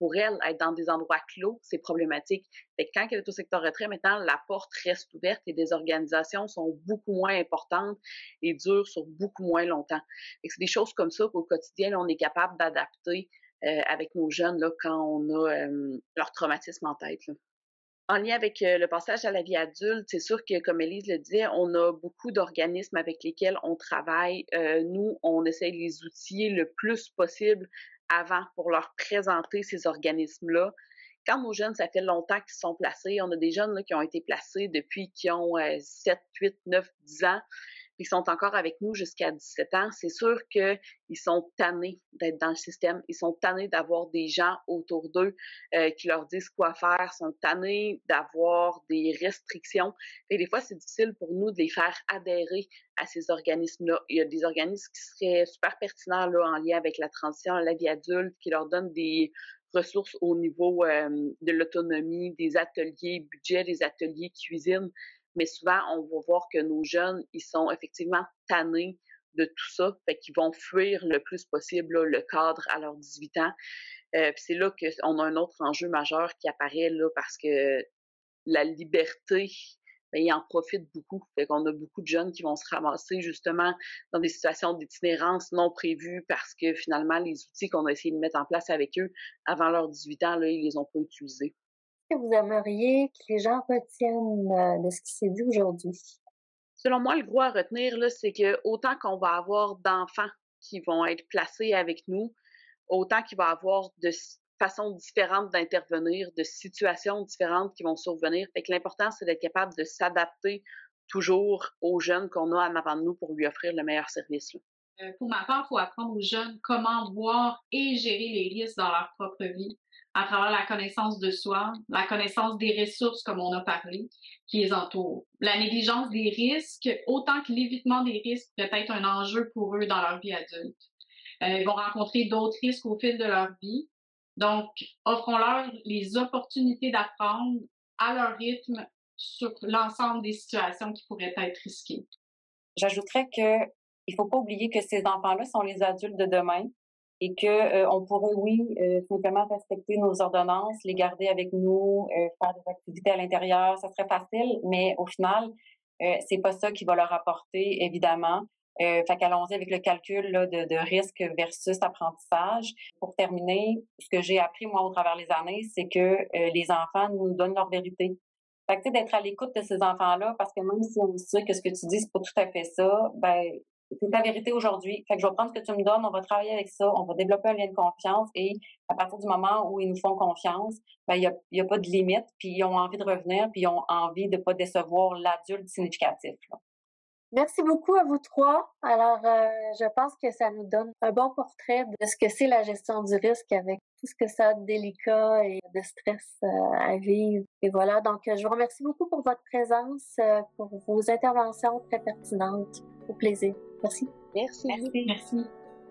pour elles, être dans des endroits clos, c'est problématique. Fait que quand elle est au secteur retrait, maintenant, la porte reste ouverte et les organisations sont beaucoup moins importantes et durent sur beaucoup moins longtemps. Fait que c'est des choses comme ça qu'au quotidien, là, on est capable d'adapter avec nos jeunes là, quand on a leur traumatisme en tête. Là. En lien avec le passage à la vie adulte, c'est sûr que, comme Élise le disait, on a beaucoup d'organismes avec lesquels on travaille. Nous, on essaie de les outiller le plus possible avant pour leur présenter ces organismes-là. Quand nos jeunes, ça fait longtemps qu'ils sont placés, on a des jeunes là, qui ont été placés depuis qu'ils ont 7, 8, 9, 10 ans, puis qui sont encore avec nous jusqu'à 17 ans. C'est sûr qu'ils sont tannés d'être dans le système. Ils sont tannés d'avoir des gens autour d'eux qui leur disent quoi faire. Ils sont tannés d'avoir des restrictions. Et des fois, c'est difficile pour nous de les faire adhérer à ces organismes-là. Il y a des organismes qui seraient super pertinents là, en lien avec la transition à la vie adulte, qui leur donnent des ressources au niveau de l'autonomie, des ateliers budget, des ateliers cuisine. Mais souvent, on va voir que nos jeunes, ils sont effectivement tannés de tout ça, fait qu'ils vont fuir le plus possible là, le cadre à leurs 18 ans. Puis c'est là qu'on a un autre enjeu majeur qui apparaît là, parce que la liberté, ben, ils en profitent beaucoup. Fait qu'on a beaucoup de jeunes qui vont se ramasser justement dans des situations d'itinérance non prévues parce que finalement, les outils qu'on a essayé de mettre en place avec eux avant leurs 18 ans, là, ils les ont pas utilisés. Qu'est-ce que vous aimeriez que les gens retiennent de ce qui s'est dit aujourd'hui? Selon moi, le gros à retenir, là, c'est que autant qu'on va avoir d'enfants qui vont être placés avec nous, autant qu'il va y avoir de façons différentes d'intervenir, de situations différentes qui vont survenir. Fait que l'important, c'est d'être capable de s'adapter toujours aux jeunes qu'on a en avant de nous pour lui offrir le meilleur service. Là. Pour ma part, il faut apprendre aux jeunes comment voir et gérer les risques dans leur propre vie à travers la connaissance de soi, la connaissance des ressources, comme on a parlé, qui les entourent. La négligence des risques, autant que l'évitement des risques, peut être un enjeu pour eux dans leur vie adulte. Ils vont rencontrer d'autres risques au fil de leur vie. Donc, offrons-leur les opportunités d'apprendre à leur rythme sur l'ensemble des situations qui pourraient être risquées. J'ajouterais que il faut pas oublier que ces enfants-là sont les adultes de demain et que on pourrait, simplement respecter nos ordonnances, les garder avec nous, faire des activités à l'intérieur, ça serait facile, mais au final, c'est pas ça qui va leur apporter, évidemment. Fait qu'allons-y avec le calcul là, de risque versus apprentissage. Pour terminer, ce que j'ai appris, moi, au travers les années, c'est que les enfants nous donnent leur vérité. Fait que, d'être à l'écoute de ces enfants-là, parce que même si on sait que ce que tu dis, c'est pas tout à fait ça, ben, c'est ta vérité aujourd'hui. Fait que je vais prendre ce que tu me donnes, on va travailler avec ça, on va développer un lien de confiance et à partir du moment où ils nous font confiance, ben, il y a pas de limite, puis ils ont envie de revenir, puis ils ont envie de pas décevoir l'adulte significatif, là. Merci beaucoup à vous trois. Alors, je pense que ça nous donne un bon portrait de ce que c'est la gestion du risque avec tout ce que ça a de délicat et de stress à vivre. Et voilà, donc je vous remercie beaucoup pour votre présence, pour vos interventions très pertinentes. Au plaisir. Merci. Merci. Merci.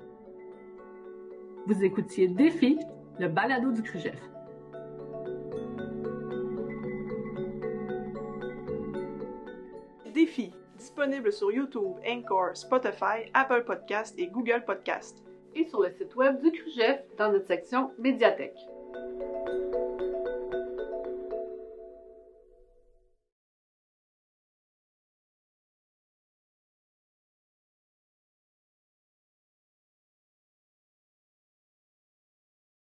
Vous écoutiez Défi, le balado du CRUGEF. Défi, disponible sur YouTube, Anchor, Spotify, Apple Podcasts et Google Podcasts. Et sur le site web du CRUGEF dans notre section Médiathèque.